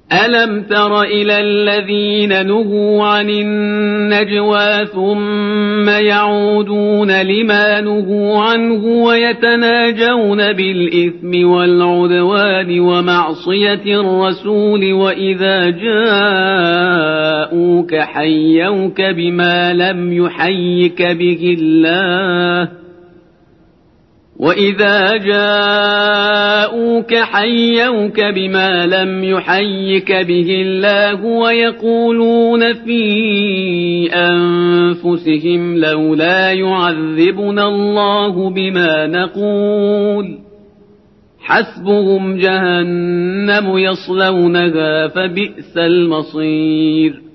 ألم تر إلى الذين نهوا عن النجوى ثم يعودون لما نهوا عنه ويتناجون بالإثم والعدوان ومعصية الرسول وإذا جاءوك حيوك بما لم يحيك به الله ويقولون في أنفسهم لولا يعذبنا الله بما نقول حسبهم جهنم يصلونها فبئس المصير